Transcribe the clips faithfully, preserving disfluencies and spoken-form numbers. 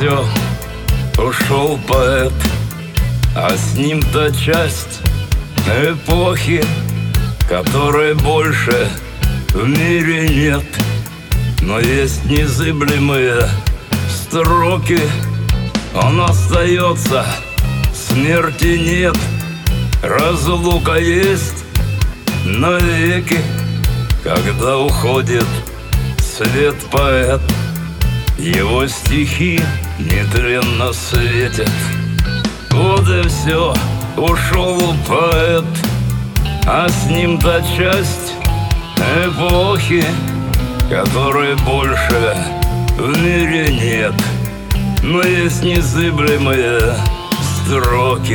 все, ушел поэт, а с ним та часть эпохи, которой больше в мире нет. Но есть незыблемые строки, он остается, смерти нет. Разлука есть навеки, когда уходит свет поэт. Его стихи нетленно светят. Вот и все, ушел поэт, а с ним та часть эпохи, которой больше в мире нет. Но есть незыблемые строки.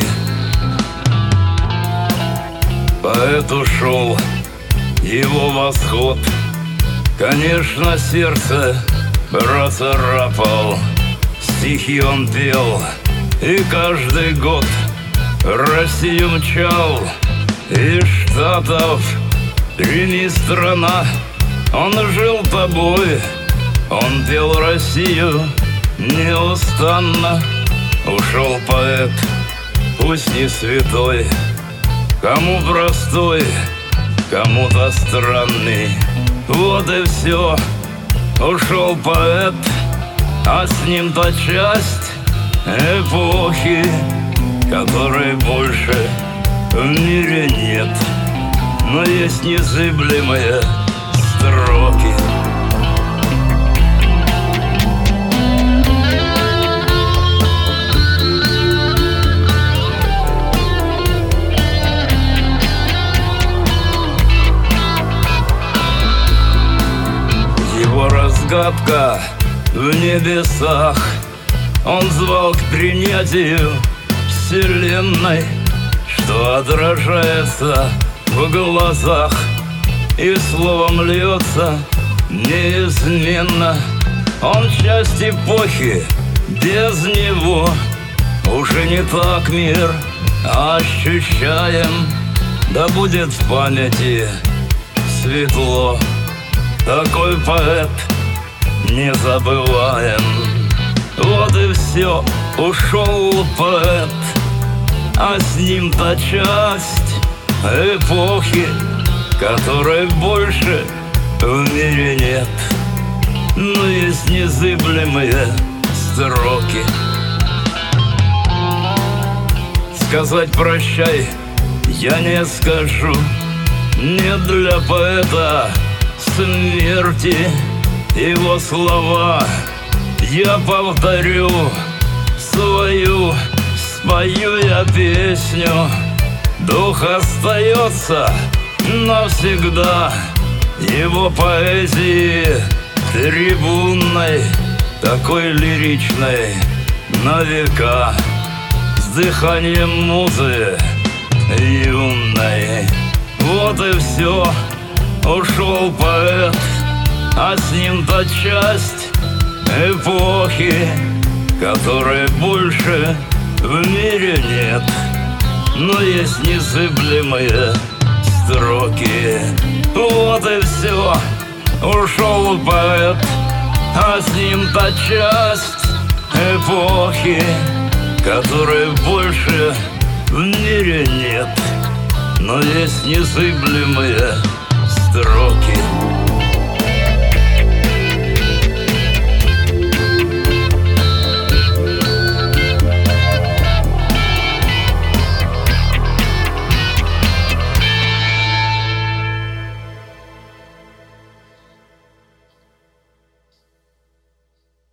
Поэт ушел, его восход, конечно, сердце процарапал. Стихи он пел, и каждый год Россию мчал. Из Штатов прими страна, он жил тобой, он пел Россию неустанно. Ушел поэт, пусть не святой, кому простой, кому-то странный. Вот и все, ушел поэт, а с ним та часть эпохи, которой больше в мире нет. Но есть незыблемые строки. Его разгадка в небесах, он звал к принятию вселенной, что отражается в глазах и словом льется неизменно. Он часть эпохи, без него уже не так мир ощущаем. Да будет в памяти светло, такой поэт не забываем. Вот и все, ушел поэт, а с ним та часть эпохи, которой больше в мире нет. Но есть незыблемые строки. Сказать прощай я не скажу, не для поэта смерти. Его слова я повторю, свою спою я песню. Дух остается навсегда, его поэзии трибунной, такой лиричной на века, с дыханием музы юной. Вот и все, ушел поэт, а с ним та часть эпохи, которой больше в мире нет. Но есть незыблемые строки. Вот и все, ушел поэт, а с ним та часть эпохи, которой больше в мире нет. Но есть незыблемые строки.